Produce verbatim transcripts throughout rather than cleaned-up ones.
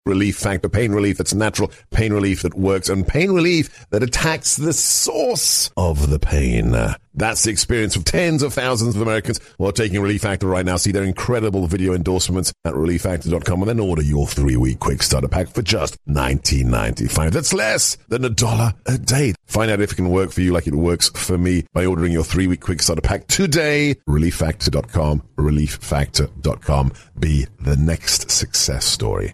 Relief Factor. Pain relief that's natural, pain relief that works, and pain relief that attacks the source of the pain. That's the experience of tens of thousands of Americans who are taking Relief Factor right now. See their incredible video endorsements at relief factor dot com and then order your three-week quick starter pack for just nineteen ninety-five. That's less than a dollar a day. Find out if it can work for you like it works for me by ordering your three-week quick starter pack today. relief factor dot com. relief factor dot com. Be the next success story.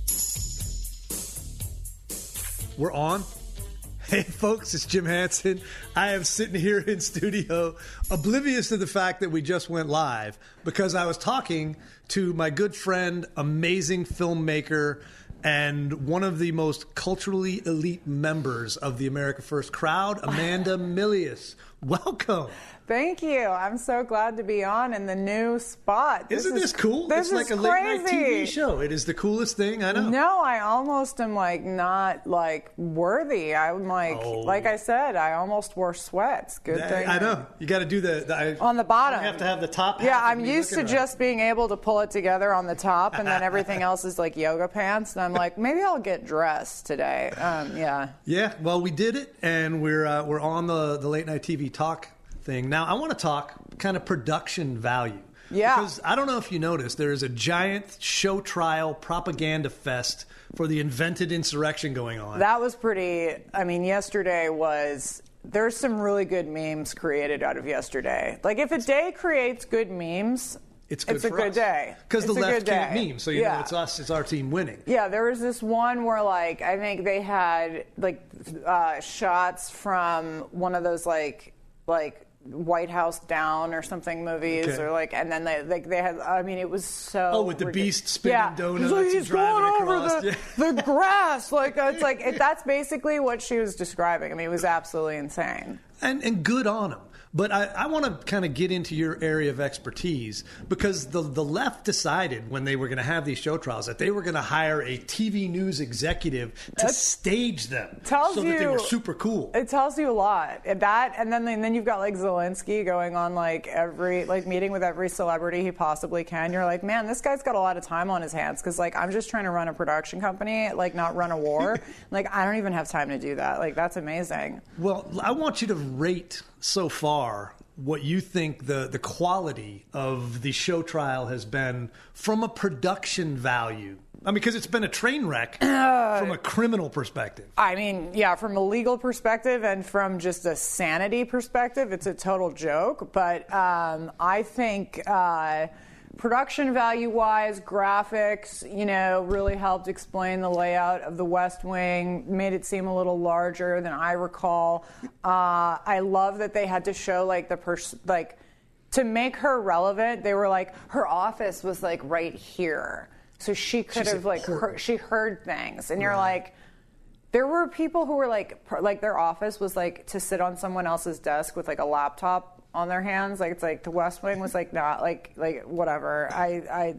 We're on. Hey, folks, it's Jim Hansen. I am sitting here in studio, oblivious to the fact that we just went live, because I was talking to my good friend, amazing filmmaker, and one of the most culturally elite members of the America First crowd, Amanda Milius. Welcome. Thank you. I'm so glad to be on in the new spot. This Isn't this is, cool? This it's like is a late night crazy. T V show. It is the coolest thing, I know. No, I almost am like not like worthy. I'm like, oh. like I said, I almost wore sweats. Good that, thing. I know. You got to do the, the I, on the bottom. You have to have the top. Yeah, I'm used to right. just being able to pull it together on the top, and then everything else is like yoga pants. And I'm like, maybe I'll get dressed today. Um, yeah. Yeah. Well, we did it, and we're uh, we're on the the late night T V talk thing. Now, I want to talk kind of production value. Yeah. Because I don't know if you noticed, there is a giant show trial propaganda fest for the invented insurrection going on. That was pretty, I mean, yesterday was, there's some really good memes created out of yesterday. Like, if a day creates good memes, It's, good it's a for good us. day. Because the It's a left good can't day. meme, so you yeah. know it's us, it's our team winning. Yeah, there was this one where, like, I think they had, like, uh, shots from one of those, like, like, White House Down or something movies, Okay. or like, and then they like they had. I mean, it was so. Oh, with the ridiculous. beast spinning yeah. donuts like, and he's driving going across. over the, Yeah. the grass. Like it's like it, that's basically what she was describing. I mean, it was absolutely insane. And and good on them. But I, I want to kind of get into your area of expertise, because the the left decided when they were going to have these show trials that they were going to hire a T V news executive to That stage them tells so you, that they were super cool. It tells you a lot. That and then and then you've got like Zelensky going on like every like meeting with every celebrity he possibly can. You're like, man, this guy's got a lot of time on his hands, because like I'm just trying to run a production company, like not run a war. Like I don't even have time to do that. Like that's amazing. Well, I want you to rate so far what you think the, the quality of the show trial has been from a production value. I mean, because it's been a train wreck uh, from a criminal perspective. I mean, yeah, from a legal perspective and from just a sanity perspective, it's a total joke. But um, I think uh, production value-wise, graphics, you know, really helped explain the layout of the West Wing, made it seem a little larger than I recall. Uh, I love that they had to show, like, the pers- like, to make her relevant, they were like, her office was, like, right here. So she could She's have, like, heard, she heard things. And you're like, there were people who were, like, per- like, their office was, like, to sit on someone else's desk with, like, a laptop on their hands. Like, it's like the West Wing was like not like like whatever. I I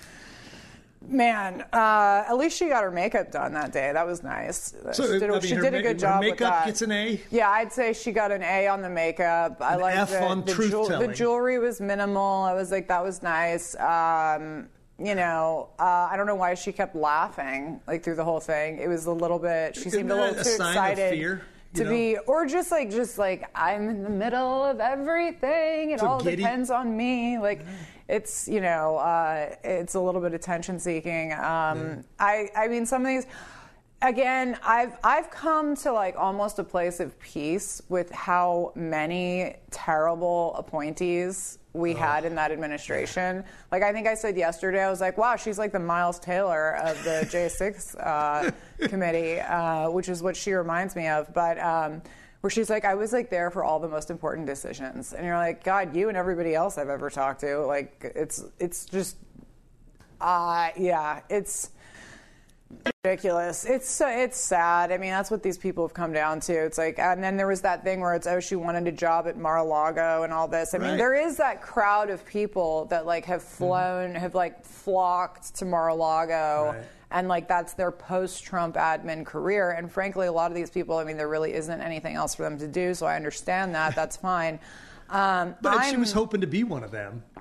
man, uh, at least she got her makeup done that day. That was nice. So, she did, I mean, she her did a ma- good her job with makeup that. gets an A? Yeah, I'd say she got an A on the makeup. I An like F the, on the, truth-telling. the jewelry was minimal. I was like, that was nice. Um, you know, uh, I don't know why she kept laughing like through the whole thing. It was a little bit. She seemed a little a too sign excited. Of fear? To know? be, or just like, just like, I'm in the middle of everything. It So all giddy? depends on me. Like, it's, you know, uh, it's a little bit attention seeking. Um, Yeah. I, I mean, some of these, again, I've, I've come to like almost a place of peace with how many terrible appointees we oh. had in that administration. Like, I think I said yesterday, I was like, wow, she's like the Miles Taylor of the J six uh, committee, uh, which is what she reminds me of. But um, where she's like, I was like there for all the most important decisions. And you're like, God, you and everybody else I've ever talked to, like, it's, it's just, uh, yeah, it's ridiculous. It's so it's sad. I mean, that's what these people have come down to. It's like, and then there was that thing where it's, oh, she wanted a job at Mar-a-Lago and all this. I Right. mean, there is that crowd of people that like have flown, mm-hmm. have like flocked to Mar-a-Lago. Right. And like that's their post-Trump admin career. And frankly, a lot of these people, I mean, there really isn't anything else for them to do. So I understand that. That's fine. Um, but I'm, she was hoping to be one of them.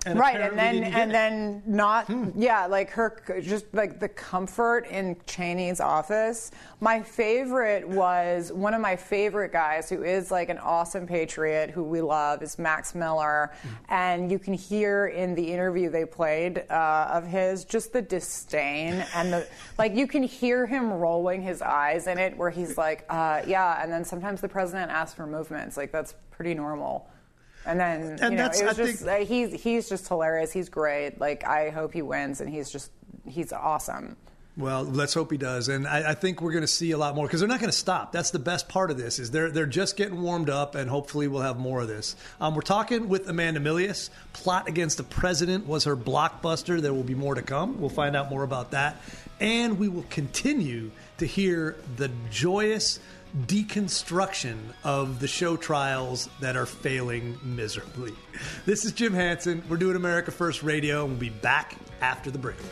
And right, and then didn't and get then not, hmm. yeah, like her, just like the comfort in Cheney's office. My favorite was one of my favorite guys who is like an awesome patriot who we love is Max Miller, mm. and you can hear in the interview they played uh, of his just the disdain and the like. You can hear him rolling his eyes in it, where he's like, uh, yeah, and then sometimes the president asks for movements, like that's pretty normal. And then, and you know, that's, it was I just, think, uh, he's, he's just hilarious. He's great. Like, I hope he wins, and he's just, he's awesome. Well, let's hope he does. And I, I think we're going to see a lot more because they're not going to stop. That's the best part of this is they're, they're just getting warmed up, and hopefully we'll have more of this. Um, we're talking with Amanda Milius. Plot Against the President was her blockbuster. There will be more to come. We'll find out more about that. And we will continue to hear the joyous deconstruction of the show trials that are failing miserably. This is Jim Hansen. We're doing America First Radio, and we'll be back after the break.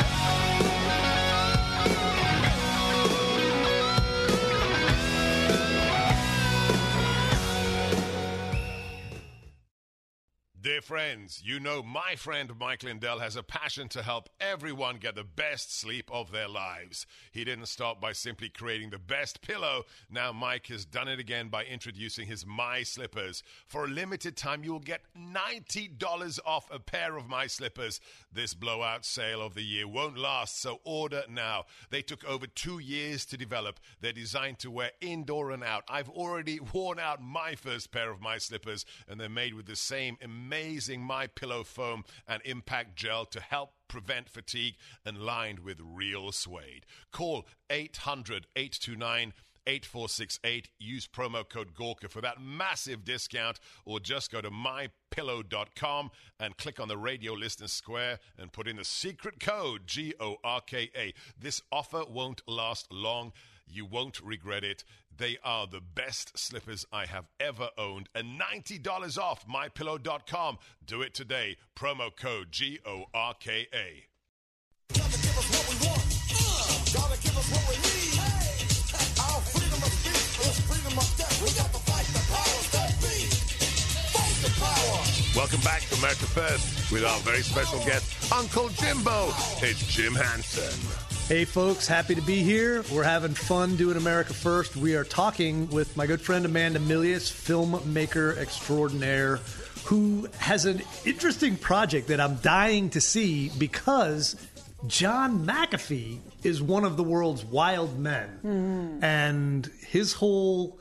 Dear friends, you know my friend Mike Lindell has a passion to help everyone get the best sleep of their lives. He didn't stop by simply creating the best pillow. Now Mike has done it again by introducing his My Slippers. For a limited time, you will get ninety dollars off a pair of My Slippers. This blowout sale of the year won't last, so order now. They took over two years to develop. They're designed to wear indoor and out. I've already worn out my first pair of My Slippers, and they're made with the same amazing Amazing My Pillow foam and impact gel to help prevent fatigue and lined with real suede. Call eight hundred, eight two nine, eight four six eight. Use promo code Gorka for that massive discount, or just go to my pillow dot com and click on the radio listener square and put in the secret code G O R K A. This offer won't last long. You won't regret it. They are the best slippers I have ever owned. And ninety dollars off my pillow dot com. Do it today. Promo code G O R K A. Gotta give us what we want. Uh, gotta give us what we need. Hey, our freedom of speech is freedom of death. We got to fight the powers that be. Fight the power. Welcome back to America First with our very special guest, Uncle Jimbo. It's Jim Hansen. Hey, folks, happy to be here. We're having fun doing America First. We are talking with my good friend Amanda Milius, filmmaker extraordinaire, who has an interesting project that I'm dying to see because John McAfee is one of the world's wild men. Mm. And his whole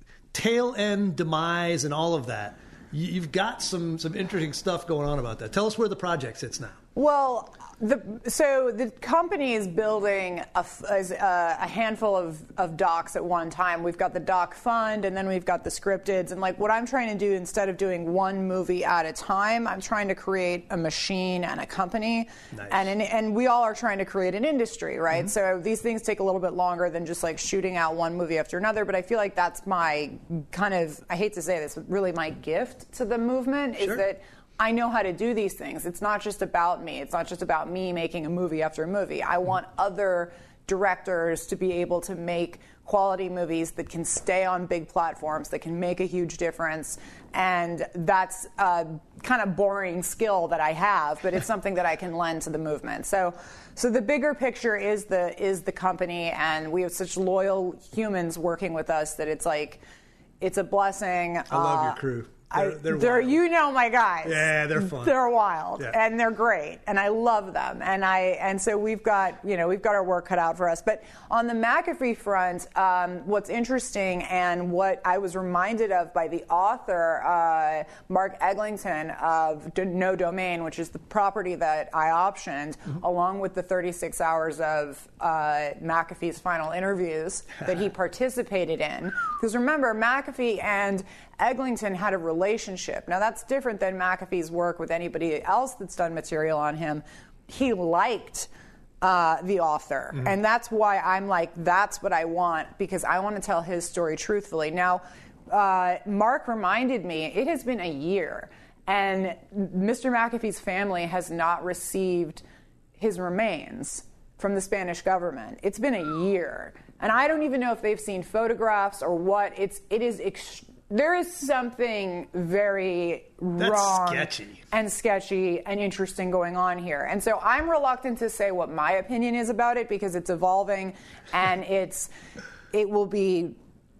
tail end demise and all of that, you've got some, some interesting stuff going on about that. Tell us where the project sits now. Well, the, so the company is building a, a, a handful of, of docs at one time. We've got the doc fund, and then we've got the scripteds. And like what I'm trying to do, instead of doing one movie at a time, I'm trying to create a machine and a company. Nice. And and, and we all are trying to create an industry, right? Mm-hmm. So these things take a little bit longer than just like shooting out one movie after another. But I feel like that's my kind of, I hate to say this, but really my gift to the movement is sure. that I know how to do these things. It's not just about me. It's not just about me making a movie after a movie. I want other directors to be able to make quality movies that can stay on big platforms, that can make a huge difference. And that's a kind of boring skill that I have, but it's something that I can lend to the movement. So so the bigger picture is the is the company, and we have such loyal humans working with us that it's like, it's a blessing. I love uh, your crew. They're, they're, they're you know my guys. Yeah, they're fun. They're wild, yeah. And they're great, and I love them. And I and so we've got you know we've got our work cut out for us. But on the McAfee front, um, what's interesting and what I was reminded of by the author uh, Mark Eglinton of No Domain, which is the property that I optioned, mm-hmm. along with the thirty-six hours of uh, McAfee's final interviews that he participated in. Because remember, McAfee and Eglinton had a relationship. Now, that's different than McAfee's work with anybody else that's done material on him. He liked uh, the author. Mm-hmm. And that's why I'm like, that's what I want, because I want to tell his story truthfully. Now, uh, Mark reminded me, it has been a year, and Mister McAfee's family has not received his remains from the Spanish government. It's been a year. And I don't even know if they've seen photographs or what. It's, it is extremely there is something very That's wrong sketchy. and sketchy and interesting going on here. And so I'm reluctant to say what my opinion is about it because it's evolving and it's it will be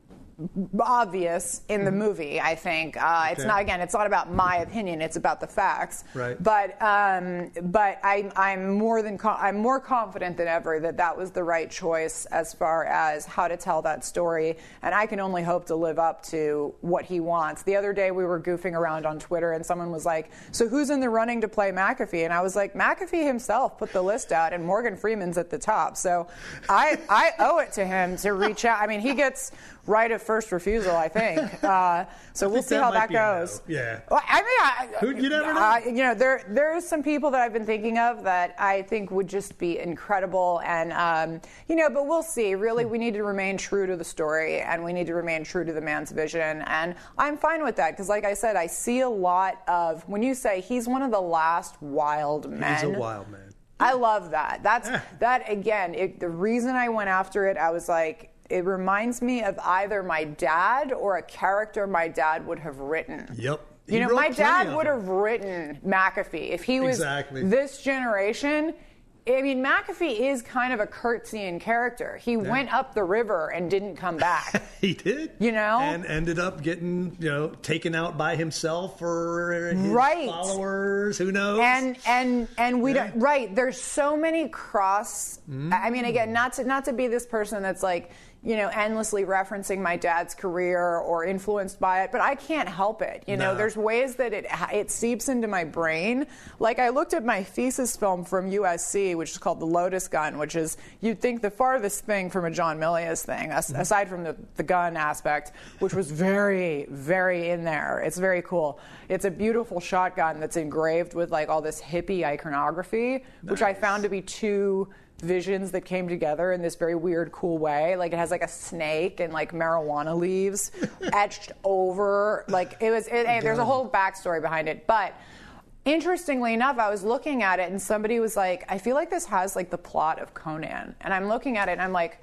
obvious in the movie, I think. Uh, it's Okay. not, again, it's not about my opinion, it's about the facts. Right. But um, but I, I'm more than co- I'm more confident than ever that that was the right choice as far as how to tell that story, and I can only hope to live up to what he wants. The other day we were goofing around on Twitter, and someone was like, "So who's in the running to play McAfee?" And I was like, "McAfee himself put the list out, and Morgan Freeman's at the top." So I I owe it to him to reach out. I mean, he gets right of first refusal, I think. Uh, so I we'll think see that how might that be a no. goes. Yeah. Well, I mean, I, Who- you never know. uh, you know, there there's some people that I've been thinking of that I think would just be incredible, and um, you know, but we'll see. Really, we need to remain true to the story, and we need to remain true to the man's vision, and I'm fine with that because, like I said, I see a lot of when you say he's one of the last wild men. He's a wild man. I love that. That's Yeah. that again. It, the reason I went after it, I was like, it reminds me of either my dad or a character my dad would have written. Yep. You He know, wrote my plenty dad of would them. have written McAfee if he was Exactly. this generation. I mean, McAfee is kind of a Kurtzian character. He went up the river and didn't come back. He did. You know? And ended up getting, you know, taken out by himself or his Right. followers. Who knows? and and and we Yeah. don't right there's so many cross I mean, again, not to not to be this person that's like, you know, endlessly referencing my dad's career or influenced by it, but I can't help it. You know, No. there's ways that it it seeps into my brain. Like I looked at my thesis film from U S C, which is called The Lotus Gun, which is, you'd think, the farthest thing from a John Milius thing, as, aside from the, the gun aspect, which was very, very in there. It's very cool. It's a beautiful shotgun that's engraved with like all this hippie iconography, which I found to be two visions that came together in this very weird, cool way. Like it has like a snake and like marijuana leaves etched over. Like it was. It, hey, there's a whole backstory behind it. But interestingly enough, I was looking at it and somebody was like, "I feel like this has like the plot of Conan." And I'm looking at it and I'm like,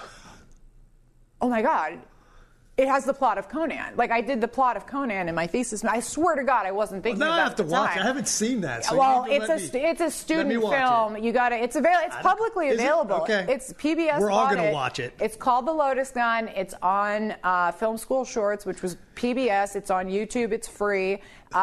"Oh my god." It has the plot of Conan. Like I did the plot of Conan in my thesis. I swear to God, I wasn't thinking Well, now of that I have at to the watch. time. I haven't seen that. So well, you need it's to a let st- me- it's a let student me watch film. it. You got it. It's available. It's I- publicly is it? available. Okay. It's P B S. We're all bought gonna it. watch it. It's called The Lotus Gun. It's on uh, Film School Shorts, which was P B S. It's on YouTube. It's free.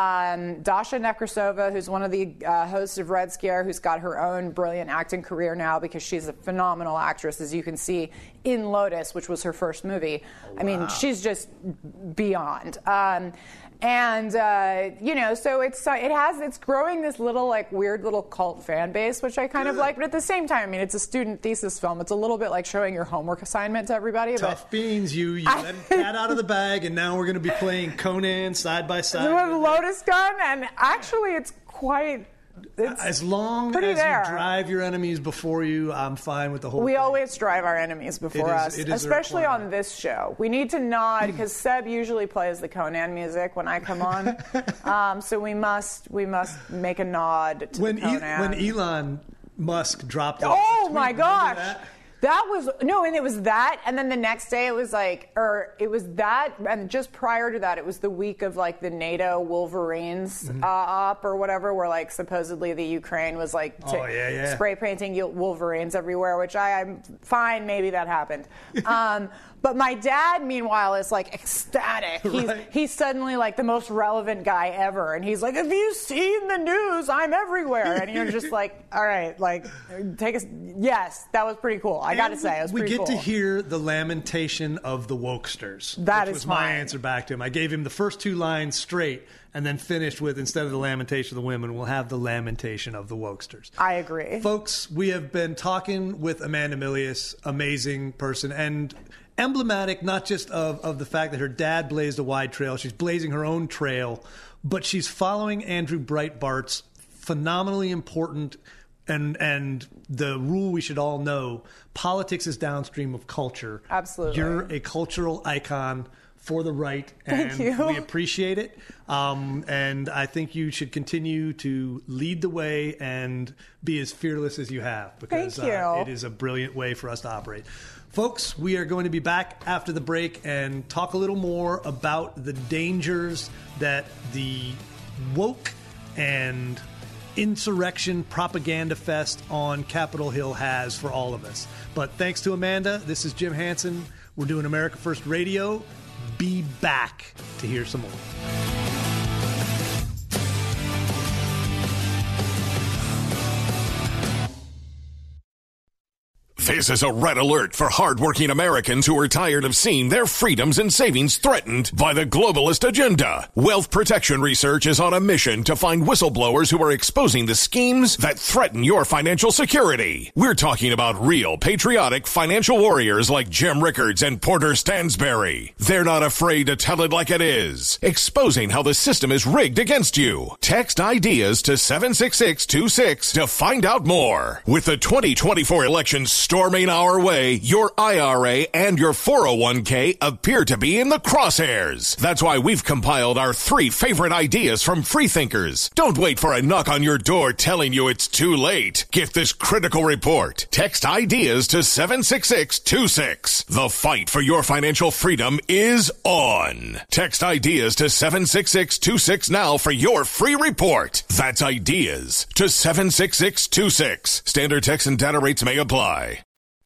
Um, Dasha Nekrasova, who's one of the uh, hosts of Red Scare, who's got her own brilliant acting career now because she's a phenomenal actress, as you can see in Lotus, which was her first movie. I mean, she's just beyond. Um, and uh, you know, so it's uh, it has it's growing this little like weird little cult fan base, which I kind of Good. like. But at the same time, I mean, it's a student thesis film. It's a little bit like showing your homework assignment to everybody. Tough beans. You, you let the cat out of the bag, and now we're going to be playing Conan side by But side. with Lotus Gun, and actually, it's quite. It's, As long pretty as there. you drive your enemies before you, I'm fine with the whole we thing. always drive our enemies before It is- us, it is a especially requirement. on this show. We need to nod because Seb usually plays the Conan music when I come on, um, so we must we must make a nod to when the E- Conan. when Elon Musk dropped. a- Oh a tweet, my remember gosh. that? That was no, and it was that, and then the next day it was like, or it was that, and just prior to that, it was the week of like the NATO Wolverines Mm-hmm. uh, op or whatever, where like supposedly the Ukraine was like t- Oh, yeah, yeah. spray painting Wolverines everywhere, which I, I'm fine, maybe that happened. Um, but my dad, meanwhile, is like ecstatic. He's Right. he's suddenly like the most relevant guy ever, and he's like, "Have you seen the news? I'm everywhere." And you're just like, "All right, like, take us." Yes, that was pretty cool. I got to And say, it was we pretty get cool. to hear the lamentation of the wokesters. That which is was my fine. answer back to him. I gave him the first two lines straight, and then finished with, instead of the lamentation of the women, we'll have the lamentation of the wokesters. I agree. Folks, we have been talking with Amanda Milius, amazing person, and emblematic not just of, of the fact that her dad blazed a wide trail, she's blazing her own trail, but she's following Andrew Breitbart's phenomenally important and and the rule we should all know: politics is downstream of culture. Absolutely. You're a cultural icon. for the right, and Thank you. we appreciate it. Um, and I think you should continue to lead the way and be as fearless as you have, because Thank you. Uh, it is a brilliant way for us to operate. Folks, we are going to be back after the break and talk a little more about the dangers that the woke and insurrection propaganda fest on Capitol Hill has for all of us. But thanks to Amanda, this is Jim Hansen. We're doing America First Radio. Be back to hear some more. This is a red alert for hardworking Americans who are tired of seeing their freedoms and savings threatened by the globalist agenda. Wealth Protection Research is on a mission to find whistleblowers who are exposing the schemes that threaten your financial security. We're talking about real, patriotic financial warriors like Jim Rickards and Porter Stansberry. They're not afraid to tell it like it is, exposing how the system is rigged against you. Text IDEAS to seven six six two six to find out more. With the twenty twenty-four election storming our way, your I R A and your four oh one k appear to be in the crosshairs. That's why we've compiled our three favorite ideas from freethinkers. Don't wait for a knock on your door telling you it's too late. Get this critical report. Text IDEAS to seven six six two six. The fight for your financial freedom is on. Text IDEAS to seven six six two six now for your free report. That's IDEAS to seven six six two six. Standard text and data rates may apply.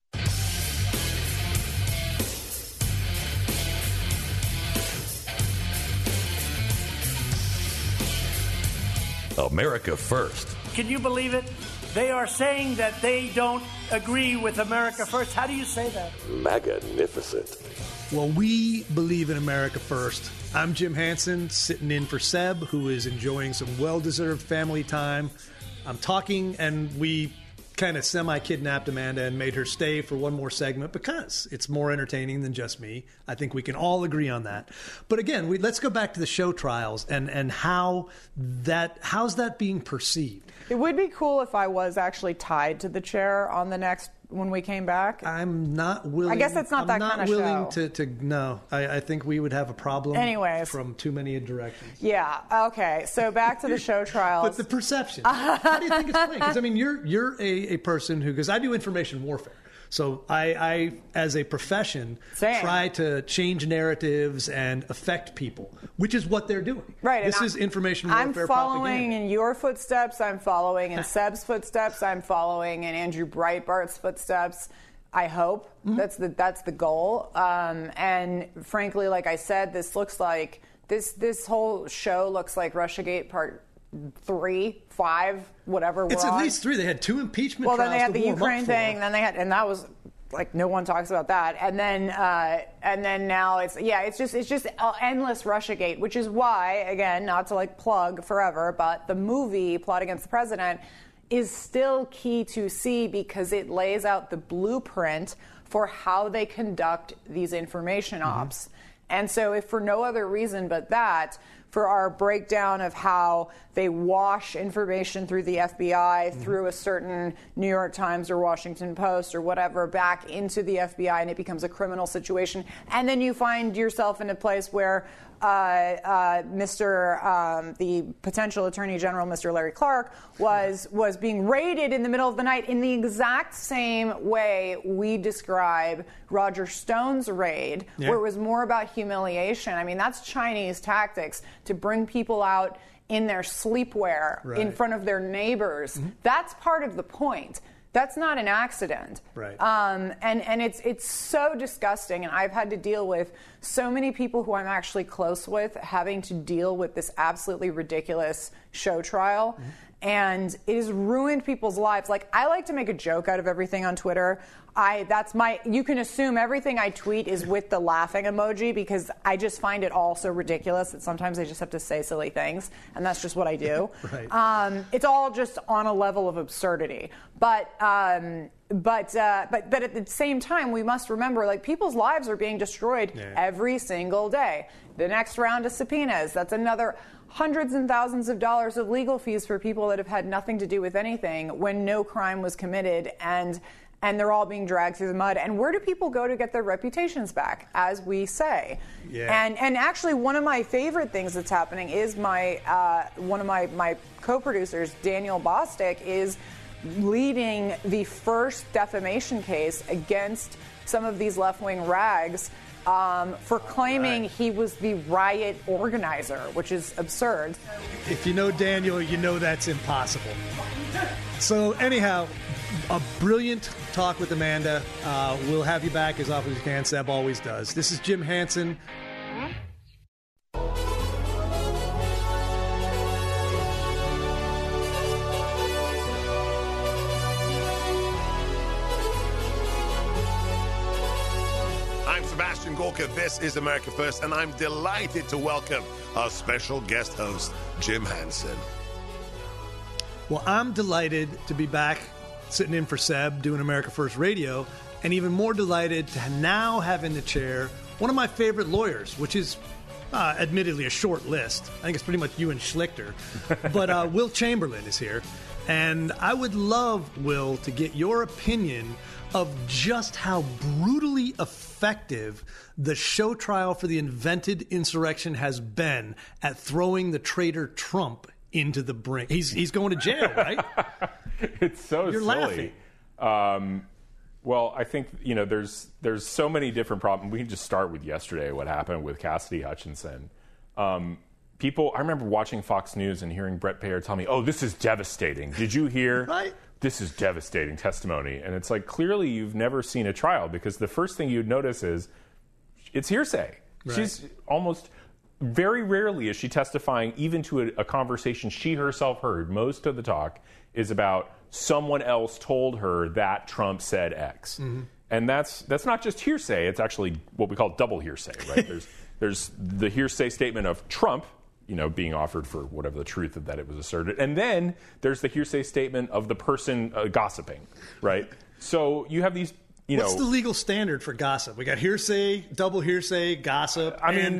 America First. Can you believe it? They are saying that they don't agree with America First. How do you say that? Magnificent. Well, we believe in America First. I'm Jim Hansen, sitting in for Seb, who is enjoying some well-deserved family time. I'm talking, and we kind of semi-kidnapped Amanda and made her stay for one more segment because it's more entertaining than just me. I think we can all agree on that. But again, we, let's go back to the show trials and, and how that how's that being perceived? It would be cool if I was actually tied to the chair on the next when we came back. I'm not willing. I guess it's not I'm that not kind of willing show. to, to no. I, I think we would have a problem. Anyways. From too many directions. Yeah. Okay. So back to the show trials. But the perception. How do you think it's playing? Because I mean, you're you're a, a person who, because I do information warfare. So I, I as a profession, Same. try to change narratives and affect people, which is what they're doing. Right. This and is information I'm warfare following propaganda. in your footsteps. I'm following in Seb's footsteps. I'm following in Andrew Breitbart's footsteps. I hope mm-hmm. that's the that's the goal. Um, and frankly, like I said, this looks like this this whole show looks like Russiagate Part Three, Five, whatever. We're It's at on. least three. They had two impeachment Well, trials. then they had to the warm up Ukraine for. thing. Then they had, and that was like no one talks about that. And then, uh, and then now it's yeah, it's just it's just endless Russiagate, which is why, again, not to like plug forever, but the movie Plot Against the President is still key to see because it lays out the blueprint for how they conduct these information ops. Mm-hmm. And so, if for no other reason but that, for our breakdown of how they wash information through the F B I, mm-hmm. through a certain New York Times or Washington Post or whatever, back into the F B I, and it becomes a criminal situation. And then you find yourself in a place where uh, uh, Mister Um, the potential Attorney General, Mister Larry Clark, was was being raided in the middle of the night in the exact same way we describe Roger Stone's raid, yeah. where it was more about humiliation. I mean, that's Chinese tactics to bring people out in their sleepwear right. in front of their neighbors. Mm-hmm. That's part of the point. That's not an accident. Right. Um, and and it's it's so disgusting. And I've had to deal with so many people who I'm actually close with having to deal with this absolutely ridiculous show trial. Mm-hmm. And it has ruined people's lives. Like, I like to make a joke out of everything on Twitter. I that's my you can assume everything I tweet is with the laughing emoji because I just find it all so ridiculous that sometimes I just have to say silly things, and that's just what I do. Right. Um, it's all just on a level of absurdity. But um, but uh, but but at the same time, we must remember, like, people's lives are being destroyed yeah. every single day. The next round of subpoenas, that's another hundreds and thousands of dollars of legal fees for people that have had nothing to do with anything when no crime was committed. And and they're all being dragged through the mud. And where do people go to get their reputations back, as we say? Yeah. And and actually, one of my favorite things that's happening is my uh, one of my, my co-producers, Daniel Bostic, is leading the first defamation case against some of these left-wing rags um, for claiming right. he was the riot organizer, which is absurd. If you know Daniel, you know that's impossible. So anyhow, a brilliant talk with Amanda. Uh, we'll have you back as often as you can. Seb always does. This is Jim Hansen. I'm Sebastian Gorka. This is America First, and I'm delighted to welcome our special guest host, Jim Hansen. Well, I'm delighted to be back sitting in for Seb doing America First Radio, and even more delighted to now have in the chair one of my favorite lawyers, which is uh, admittedly a short list. I think it's pretty much you and Schlichter. But uh, Will Chamberlain is here, and I would love, Will, to get your opinion of just how brutally effective the show trial for the invented insurrection has been at throwing the traitor Trump into the brink. He's he's going to jail, right? It's so You're silly. Um, well, I think, you know, there's there's so many different problems. We can just start with yesterday, what happened with Cassidy Hutchinson. Um, people, I remember watching Fox News and hearing Brett Baer tell me, oh, this is devastating. Did you hear? Right. This is devastating testimony. And it's like, clearly you've never seen a trial, because the first thing you'd notice is it's hearsay. Right. She's almost... Very rarely is she testifying even to a, a conversation she herself heard. Most of the talk is about someone else told her that Trump said X. Mm-hmm. And that's that's not just hearsay. It's actually what we call double hearsay, right? there's there's the hearsay statement of Trump, you know, being offered for whatever the truth of that it was asserted. And then there's the hearsay statement of the person uh, gossiping, right? So you have these, you What's know... the legal standard for gossip? We got hearsay, double hearsay, gossip, I and mean...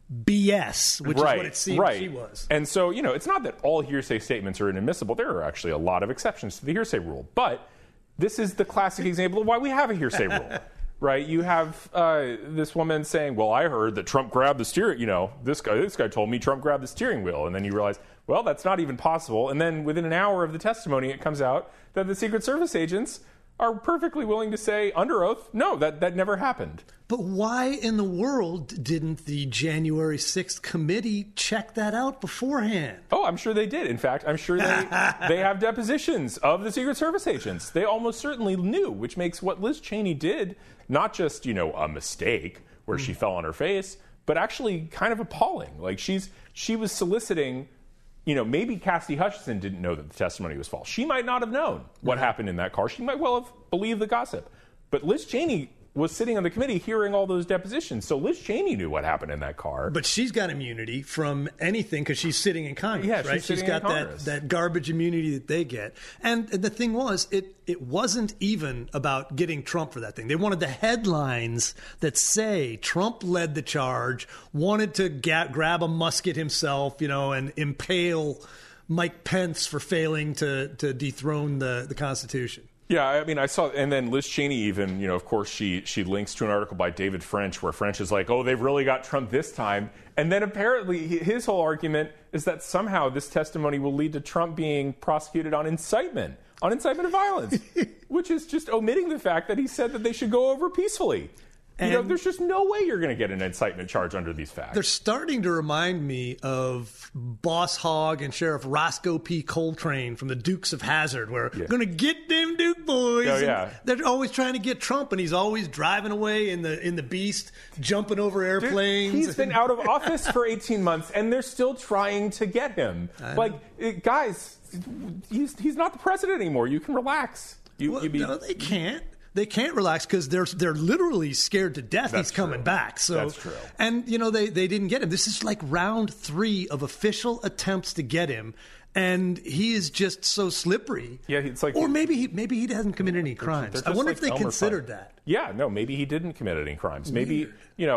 B S, which right, is what it seemed right. she was. And so, you know, it's not that all hearsay statements are inadmissible. There are actually a lot of exceptions to the hearsay rule. But this is the classic example of why we have a hearsay rule, right? You have uh, this woman saying, well, I heard that Trump grabbed the steering, you know, this guy, this guy told me Trump grabbed the steering wheel. And then you realize, well, that's not even possible. And then within an hour of the testimony, it comes out that the Secret Service agents are perfectly willing to say under oath, no, that, that never happened. But why in the world didn't the January sixth committee check that out beforehand? Oh, I'm sure they did. In fact, I'm sure they they have depositions of the Secret Service agents. They almost certainly knew, which makes what Liz Cheney did not just, you know, a mistake where mm. she fell on her face, but actually kind of appalling. Like she's she was soliciting, you know, maybe Cassidy Hutchinson didn't know that the testimony was false. She might not have known what mm-hmm. happened in that car. She might well have believed the gossip. But Liz Cheney was sitting on the committee hearing all those depositions. So Liz Cheney knew what happened in that car. But she's got immunity from anything because she's sitting in Congress, yeah, she's right? She's got that, Congress. that garbage immunity that they get. And the thing was, it, it wasn't even about getting Trump for that thing. They wanted the headlines that say Trump led the charge, wanted to ga- grab a musket himself, you know, and impale Mike Pence for failing to, to dethrone the, the Constitution. Yeah, I mean, I saw, and then Liz Cheney even, you know, of course, she she links to an article by David French where French is like, oh, they've really got Trump this time. And then apparently his whole argument is that somehow this testimony will lead to Trump being prosecuted on incitement, on incitement of violence, which is just omitting the fact that he said that they should go over peacefully. You And know, there's just no way you're going to get an incitement charge under these facts. They're starting to remind me of Boss Hogg and Sheriff Roscoe P. Coltrane from the Dukes of Hazzard, where Yeah. going to get them Duke boys. Oh, And yeah. they're always trying to get Trump, and he's always driving away in the in the Beast, jumping over airplanes. Dude, he's been out of office for eighteen months, and they're still trying to get him. Like, it, guys, he's he's not the president anymore. You can relax. You, Well, you be, no, they can't. They can't relax because they're they're literally scared to death. That's he's coming true. back. So That's true. And you know they they didn't get him. This is like round three of official attempts to get him, and he is just so slippery. Yeah, it's like- or maybe he maybe he hasn't committed any crimes. They're I just wonder like if they Elmer considered Fudd. that. Yeah, no, maybe he didn't commit any crimes. Maybe, you know,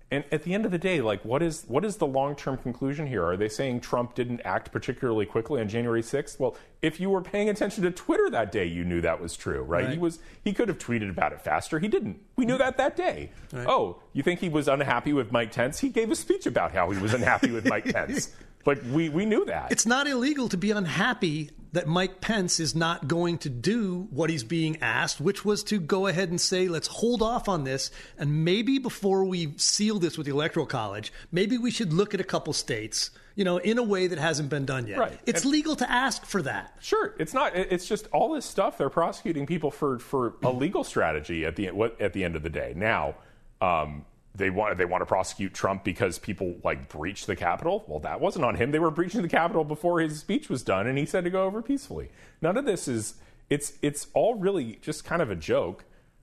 And at the end of the day, like, what is what is the long-term conclusion here? Are they saying Trump didn't act particularly quickly on January sixth? Well, if you were paying attention to Twitter that day, you knew that was true, right? Right. He was he could have tweeted about it faster. He didn't. We knew that that day. Right. Oh, you think he was unhappy with Mike Pence? He gave a speech about how he was unhappy with Mike Pence. Like, we, we knew that. It's not illegal to be unhappy that Mike Pence is not going to do what he's being asked, which was to go ahead and say, let's hold off on this. And maybe before we seal this with the Electoral College, maybe we should look at a couple states, you know, in a way that hasn't been done yet. Right. It's and legal to ask for that. Sure. It's not. It's just all this stuff. They're prosecuting people for, for a legal strategy at the, at the end of the day. Now, um, They want they want to prosecute Trump because people like breached the Capitol. Well, that wasn't on him. They were breaching the Capitol before his speech was done, and he said to go over peacefully. None of this is. It's it's all really just kind of a joke,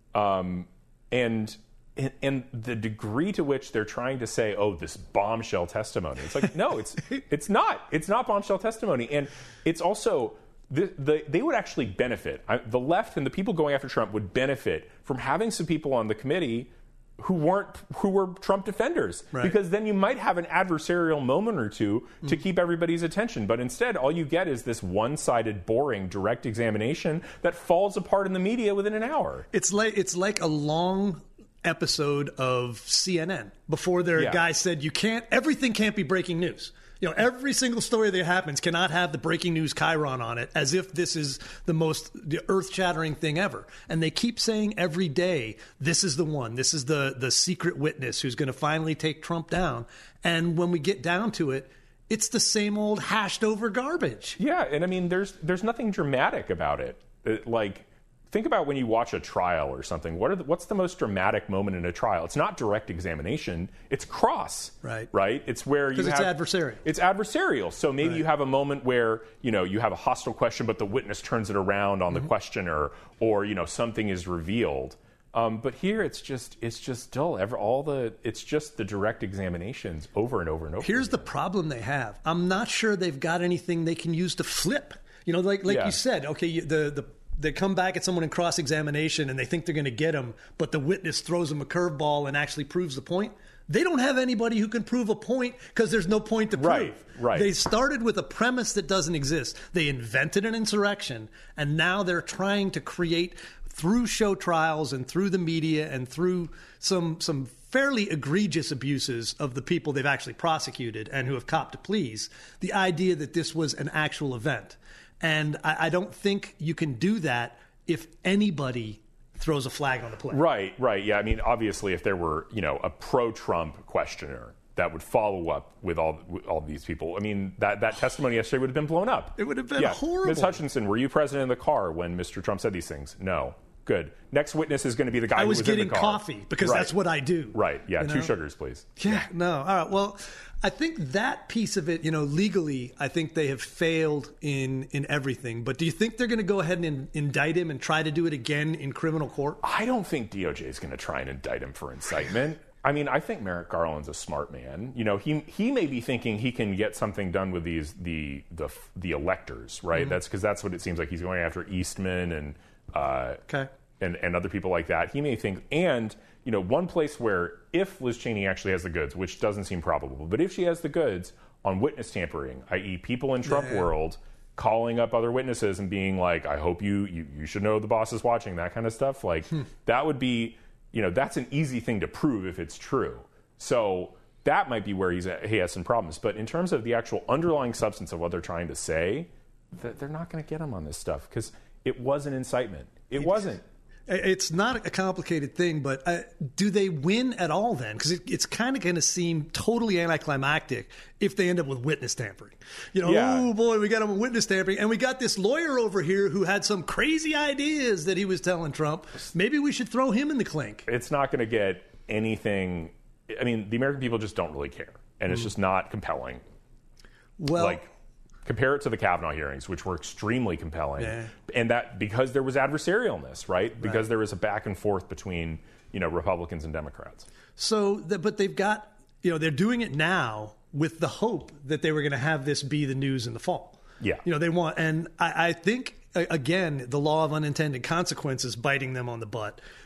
um, and, and and the degree to which they're trying to say, oh, this bombshell testimony. It's like, no, it's it's not. It's not bombshell testimony, and it's also. The, the, they would actually benefit. I, the left and the people going after Trump would benefit from having some people on the committee who weren't who were Trump defenders, right. Because then you might have an adversarial moment or two to mm. keep everybody's attention. But instead, all you get is this one-sided, boring, direct examination that falls apart in the media within an hour. It's like it's like a long episode of C N N before their yeah. guy said you can't everything can't be breaking news. You know, every single story that happens cannot have the breaking news chyron on it, as if this is the most the earth-shattering thing ever. And they keep saying every day, this is the one, this is the the secret witness who's going to finally take Trump down. And when we get down to it, it's the same old hashed-over garbage. Yeah, and I mean, there's there's nothing dramatic about it. It like. Think about when you watch a trial or something. What are the, what's the most dramatic moment in a trial? It's not direct examination. It's cross. Right. Right. It's where you have... Because it's adversarial. It's adversarial. So maybe right. you have a moment where, you know, you have a hostile question, but the witness turns it around on mm-hmm. the questioner, or, you know, something is revealed. Um, but here it's just it's just dull. Ever all the it's just the direct examinations over and over and over. Here's again. the problem they have. I'm not sure they've got anything they can use to flip. You know, like like yeah. you said. Okay, you, the the. They come back at someone in cross-examination and they think they're going to get them, but the witness throws them a curveball and actually proves the point. They don't have anybody who can prove a point because there's no point to prove. Right, right. They started with a premise that doesn't exist. They invented an insurrection, and now they're trying to create, through show trials and through the media and through some some fairly egregious abuses of the people they've actually prosecuted and who have copped a pleas, the idea that this was an actual event. And I, I don't think you can do that if anybody throws a flag on the play. Right, right. Yeah, I mean, obviously, if there were, you know, a pro-Trump questioner that would follow up with all with all these people, I mean, that, that testimony yesterday would have been blown up. It would have been yeah. horrible. Miz Hutchinson, were you present in the car when Mister Trump said these things? No. Good. Next witness is going to be the guy I who was, was getting in the car. coffee because right. that's what I do. Right. Yeah. You Two know? sugars, please. Yeah. No. All right. Well, I think that piece of it, you know, legally, I think they have failed in in everything. But do you think they're going to go ahead and in, indict him and try to do it again in criminal court? I don't think D O J is going to try and indict him for incitement. I mean, I think Merrick Garland's a smart man. You know, he he may be thinking he can get something done with these the the the electors, right? Mm-hmm. That's because that's what it seems like he's going after Eastman and uh, okay. and and other people like that. He may think, and you know, one place where if Liz Cheney actually has the goods, which doesn't seem probable, but if she has the goods on witness tampering, that is, people in Trump yeah. world calling up other witnesses and being like, I hope you you you should know the boss is watching, that kind of stuff, like hmm. that would be. You know, that's an easy thing to prove if it's true. So that might be where he's at, he has some problems. But in terms of the actual underlying substance of what they're trying to say, they're not going to get him on this stuff because it was an incitement. It wasn't. It's not a complicated thing, but uh, do they win at all then? Because it, it's kind of going to seem totally anticlimactic if they end up with witness tampering. You know, yeah. oh boy, we got him with witness tampering, and we got this lawyer over here who had some crazy ideas that he was telling Trump. Maybe we should throw him in the clink. It's not going to get anything. I mean, the American people just don't really care, and it's mm. just not compelling. Well, like. Compare it to the Kavanaugh hearings, which were extremely compelling, yeah. and that because there was adversarialness, right? Because right. there was a back and forth between you know Republicans and Democrats. So, the, but they've got you know they're doing it now with the hope that they were going to have this be the news in the fall. Yeah, you know they want, and I, I think again the law of unintended consequences biting them on the butt.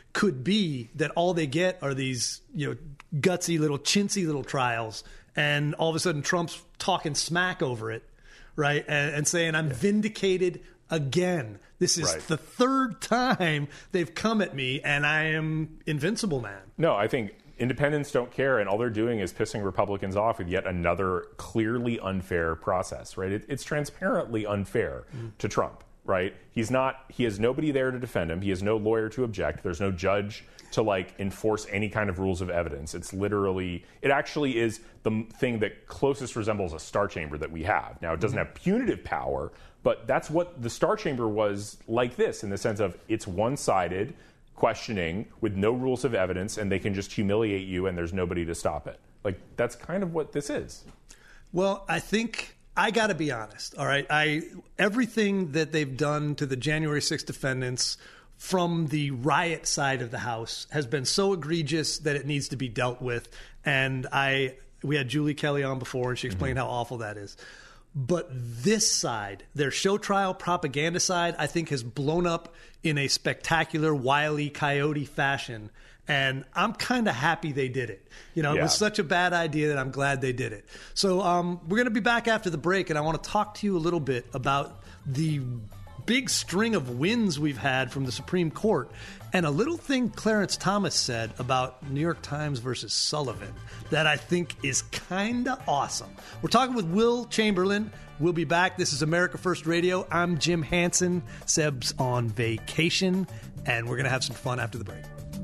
could be that all they get are these, you know, gutsy little chintzy little trials, and all of a sudden Trump's talking smack over it, right, and, and saying I'm yeah. vindicated again. This is right. the third time they've come at me, and I am invincible, man. No, I think independents don't care, and all they're doing is pissing Republicans off with yet another clearly unfair process, right? It, it's transparently unfair mm. to Trump, right? He's not, he has nobody there to defend him. He has no lawyer to object. There's no judge to, like, enforce any kind of rules of evidence. It's literally, it actually is the thing that closest resembles a Star Chamber that we have. Now, it doesn't mm. have punitive power, but that's what the Star Chamber was like this, in the sense of it's one-sided questioning with no rules of evidence, and they can just humiliate you and there's nobody to stop it. Like, that's kind of what this is. Well, I think I got to be honest. All right. I everything that they've done to the January sixth defendants from the riot side of the House has been so egregious that it needs to be dealt with. And I we had Julie Kelly on before, and she explained mm-hmm. how awful that is. But this side, their show trial propaganda side, I think has blown up in a spectacular Wile E. Coyote fashion. And I'm kind of happy they did it. You know, yeah. it was such a bad idea that I'm glad they did it. So um, we're going to be back after the break, and I want to talk to you a little bit about the big string of wins we've had from the Supreme Court, and a little thing Clarence Thomas said about New York Times versus Sullivan that I think is kind of awesome. We're talking with Will Chamberlain. We'll be back. This is America First Radio. I'm Jim Hansen. Seb's on vacation, and we're going to have some fun after the break.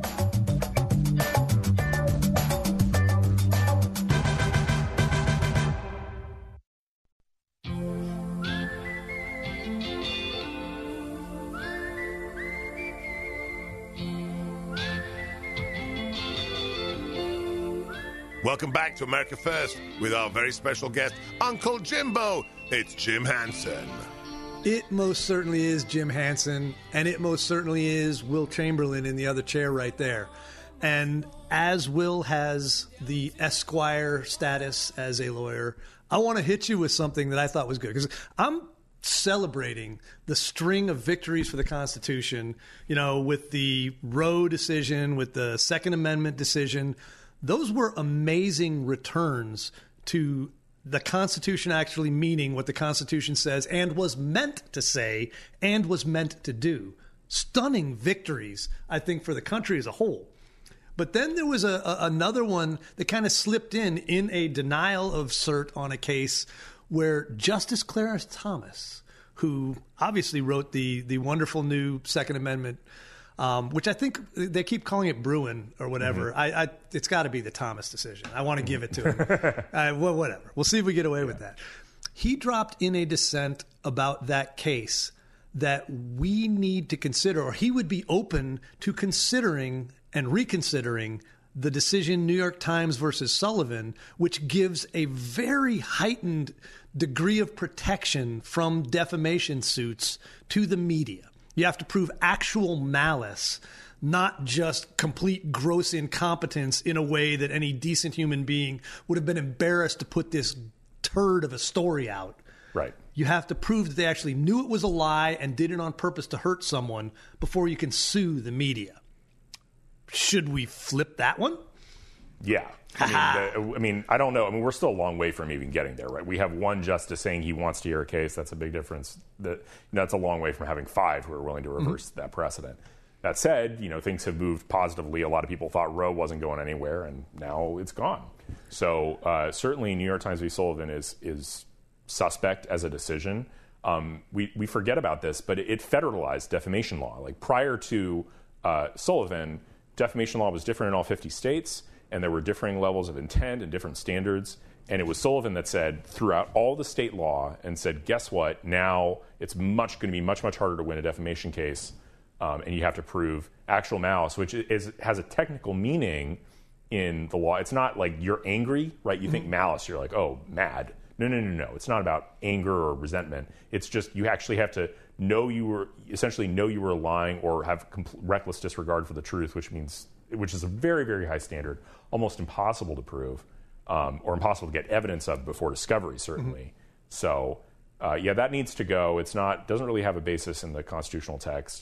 Welcome back to America First with our very special guest, Uncle Jimbo. It's Jim Hansen. It most certainly is Jim Hansen, and it most certainly is Will Chamberlain in the other chair right there. And as Will has the Esquire status as a lawyer, I want to hit you with something that I thought was good, because I'm celebrating the string of victories for the Constitution, you know, with the Roe decision, with the Second Amendment decision. Those were amazing returns to the Constitution actually meaning what the Constitution says and was meant to say and was meant to do. Stunning victories, I think, for the country as a whole. But then there was a, a, another one that kind of slipped in in a denial of cert on a case where Justice Clarence Thomas, who obviously wrote the, the wonderful new Second Amendment, Um, which I think they keep calling it Bruin or whatever. Mm-hmm. I, I, it's got to be the Thomas decision. I want to give it to him. uh, well, whatever. We'll see if we get away yeah. with that. He dropped in a dissent about that case that we need to consider, or he would be open to considering and reconsidering the decision New York Times versus Sullivan, which gives a very heightened degree of protection from defamation suits to the media. You have to prove actual malice, not just complete gross incompetence in a way that any decent human being would have been embarrassed to put this turd of a story out. Right. You have to prove that they actually knew it was a lie and did it on purpose to hurt someone before you can sue the media. Should we flip that one? Yeah. I mean, the, I mean, I don't know. I mean, we're still a long way from even getting there, right? We have one justice saying he wants to hear a case. That's a big difference. That, you know, that's a long way from having five who are willing to reverse mm-hmm. that precedent. That said, you know, things have moved positively. A lot of people thought Roe wasn't going anywhere, and now it's gone. So uh, certainly New York Times v. Sullivan is is suspect as a decision. Um, we, we forget about this, but it, it federalized defamation law. Like prior to uh, Sullivan, defamation law was different in all fifty states. And there were differing levels of intent and different standards. And it was Sullivan that said, throughout all the state law, and said, guess what? Now it's much going to be much, much harder to win a defamation case. Um, and you have to prove actual malice, which is, has a technical meaning in the law. It's not like you're angry, right? You mm-hmm. think malice, you're like, oh, mad. No, no, no, no. It's not about anger or resentment. It's just you actually have to know you were, essentially know you were lying or have complete, reckless disregard for the truth, which means... which is a very, very high standard, almost impossible to prove, um, or impossible to get evidence of before discovery, certainly. Mm-hmm. So, uh, yeah, that needs to go. It's not doesn't really have a basis in the constitutional text.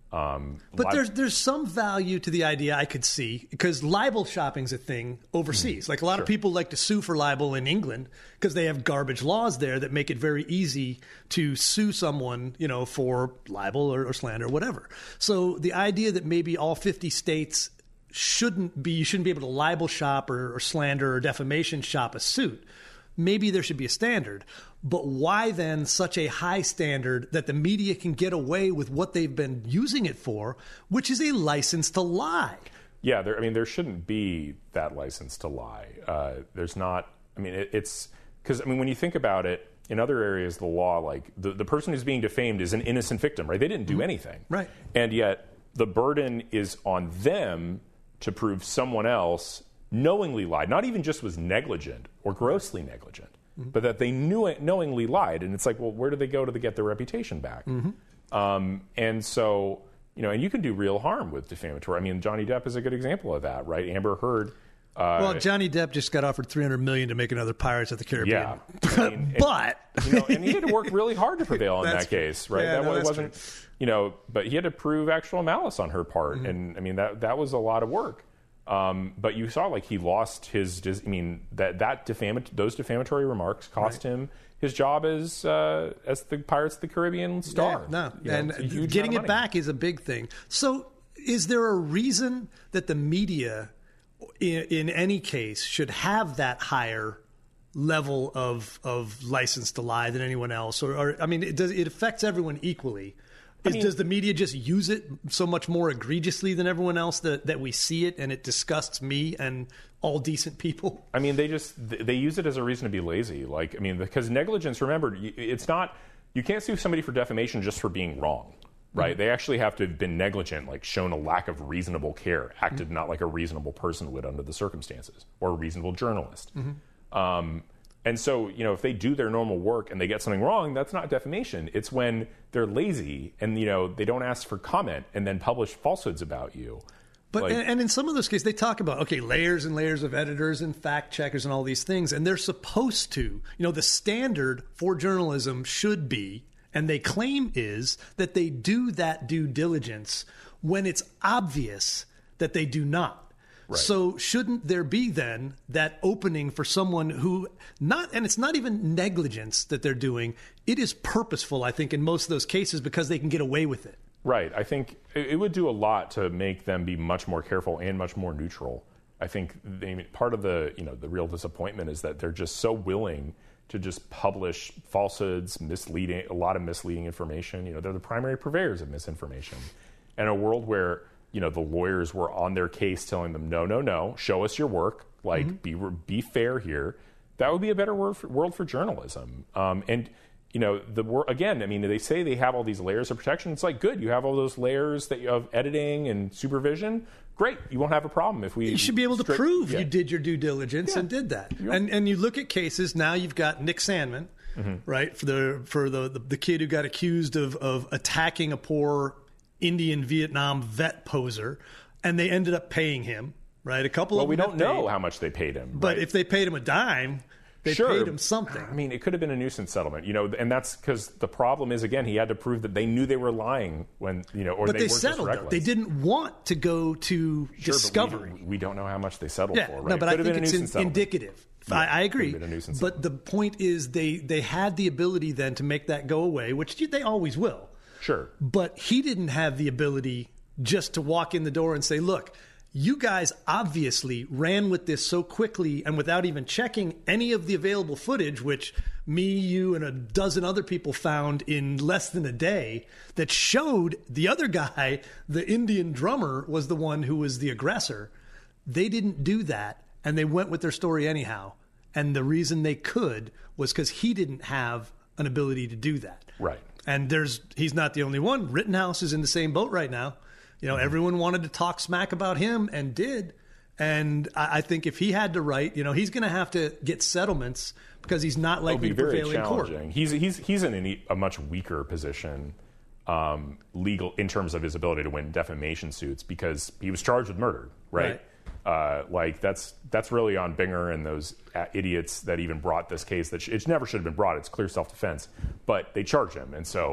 Um, But lib- there's there's some value to the idea I could see, because libel shopping's a thing overseas. Like a lot of people like to sue for libel in England because they have garbage laws there that make it very easy to sue someone, you know, for libel or, or slander or whatever. So the idea that maybe all fifty states shouldn't be, you shouldn't be able to libel shop or, or slander or defamation shop a suit. Maybe there should be a standard. But why then such a high standard that the media can get away with what they've been using it for, which is a license to lie? Yeah, there, I mean, there shouldn't be that license to lie. Uh, there's not, I mean, it, it's, because, I mean, when you think about it, in other areas of the law, like, the, the person who's being defamed is an innocent victim, right? They didn't do mm-hmm. anything. Right. And yet, the burden is on them to prove someone else knowingly lied, not even just was negligent or grossly negligent, mm-hmm. but that they knew it, knowingly lied. And it's like, well, where do they go to get their reputation back? Mm-hmm. Um, and so, you know, and you can do real harm with defamatory. I mean, Johnny Depp is a good example of that, right? Amber Heard. Uh, well, Johnny Depp just got offered three hundred million dollars to make another Pirates of the Caribbean. Yeah, I mean, but and, you know, and he had to work really hard to prevail in that case, right? Yeah, that no, one that's wasn't, true. you know, but he had to prove actual malice on her part, mm-hmm. and I mean that that was a lot of work. Um, but you saw, like, he lost his. I mean, that that defam- those defamatory remarks cost right. him his job as uh, as the Pirates of the Caribbean star. Yeah, no, you know, and getting it back is a big thing. So, is there a reason that the media, in, in any case, should have that higher level of of license to lie than anyone else? Or, or I mean, it does it affects everyone equally? Is, I mean, does the media just use it so much more egregiously than everyone else that, that we see it and it disgusts me and all decent people? I mean, they just they use it as a reason to be lazy. Like, I mean, because negligence, remember, it's not, you can't sue somebody for defamation just for being wrong, right? Mm-hmm. They actually have to have been negligent, like shown a lack of reasonable care, acted mm-hmm. not like a reasonable person would under the circumstances, or a reasonable journalist. Mm-hmm. Um, And so, you know, if they do their normal work and they get something wrong, that's not defamation. It's when they're lazy and, you know, they don't ask for comment and then publish falsehoods about you. But like, and, and in some of those cases, they talk about, okay, layers and layers of editors and fact checkers and all these things. And they're supposed to, you know, the standard for journalism should be, and they claim is, that they do that due diligence when it's obvious that they do not. Right. So shouldn't there be then that opening for someone who not, and it's not even negligence that they're doing, it is purposeful, I think, in most of those cases because they can get away with it. Right. I think it would do a lot to make them be much more careful and much more neutral. I think they, part of the, you know, the real disappointment is that they're just so willing to just publish falsehoods, misleading, a lot of misleading information. You know, they're the primary purveyors of misinformation. And a world where, you know, the lawyers were on their case telling them, no, no, no, show us your work, like, mm-hmm. be be fair here. That would be a better world for, world for journalism. Um, and, you know, the again, I mean, they say they have all these layers of protection. It's like, good, you have all those layers that you have editing and supervision. Great, you won't have a problem if we... You should be able to straight, prove yeah. you did your due diligence yeah. and did that. Yep. And and you look at cases, now you've got Nick Sandmann, mm-hmm. right, for the for the, the, the kid who got accused of, of attacking a poor Indian Vietnam vet poser, and they ended up paying him, right? A couple well, of we them don't know paid, how much they paid him. But right? if they paid him a dime, they sure. paid him something. I mean, it could have been a nuisance settlement, you know, and that's because the problem is, again, he had to prove that they knew they were lying when, you know, or but they, they weren't settled. just Though. They didn't want to go to sure, discovery. But we, we don't know how much they settled yeah, for. Right? No, but could I think it's in, indicative. Yeah, I, I agree. But the point is, they they had the ability then to make that go away, which they always will. Sure. But he didn't have the ability just to walk in the door and say, look, you guys obviously ran with this so quickly and without even checking any of the available footage, which me, you, and a dozen other people found in less than a day, that showed the other guy, the Indian drummer, was the one who was the aggressor. They didn't do that, and they went with their story anyhow. And the reason they could was because he didn't have an ability to do that. Right. And there's he's not the only one. Rittenhouse is in the same boat right now. You know, mm-hmm. everyone wanted to talk smack about him and did. And I, I think if he had to write, you know, he's going to have to get settlements because he's not likely to prevail in court. He's he's he's in a, a much weaker position, um, legal in terms of his ability to win defamation suits because he was charged with murder, right? right. Uh, like that's that's really on Binger and those idiots that even brought this case. That sh- it never should have been brought. It's clear self-defense, but they charged him, and so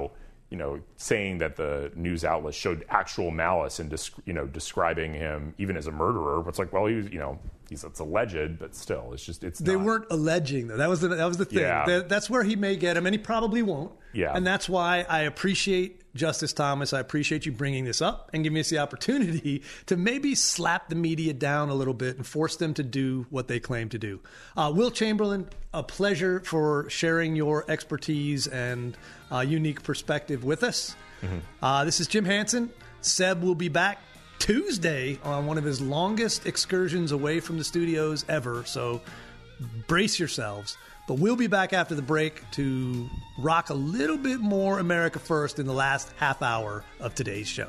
you know, saying that the news outlets showed actual malice in, desc- you know, describing him even as a murderer. It's like, well, he was, you know, he's it's alleged, but still, it's just it's. They not. weren't alleging though. That was the that was the thing. Yeah. That, that's where he may get him, and he probably won't. Yeah. And that's why I appreciate Justice Thomas. I appreciate you bringing this up and giving us the opportunity to maybe slap the media down a little bit and force them to do what they claim to do. Uh, Will Chamberlain, a pleasure for sharing your expertise and uh, unique perspective with us. Mm-hmm. Uh, this is Jim Hansen. Seb will be back Tuesday on one of his longest excursions away from the studios ever, so brace yourselves. But we'll be back after the break to rock a little bit more America First in the last half hour of today's show.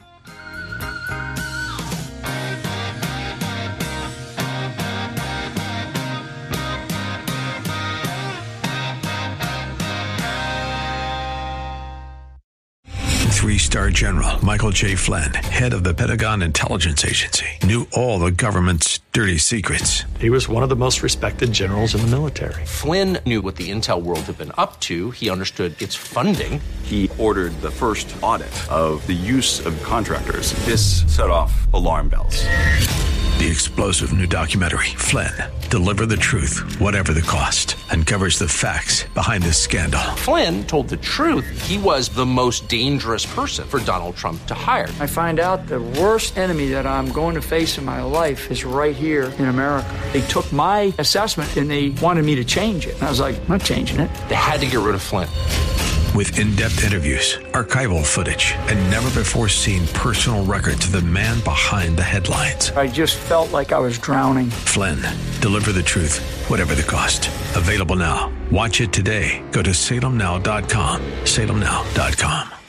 Three-star General Michael J. Flynn, head of the Pentagon Intelligence Agency, knew all the government's dirty secrets. He was one of the most respected generals in the military. Flynn knew what the intel world had been up to. He understood its funding. He ordered the first audit of the use of contractors. This set off alarm bells. The explosive new documentary, Flynn, Deliver the Truth, Whatever the Cost, uncovers the facts behind this scandal. Flynn told the truth. He was the most dangerous person for Donald Trump to hire. I find out the worst enemy that I'm going to face in my life is right here in America. They took my assessment and they wanted me to change it. And I was like, I'm not changing it. They had to get rid of Flynn. With in-depth interviews, archival footage, and never-before-seen personal records of the man behind the headlines. I just felt like I was drowning. Flynn, Deliver the Truth, Whatever the Cost. Available now. Watch it today. Go to salem now dot com. salem now dot com.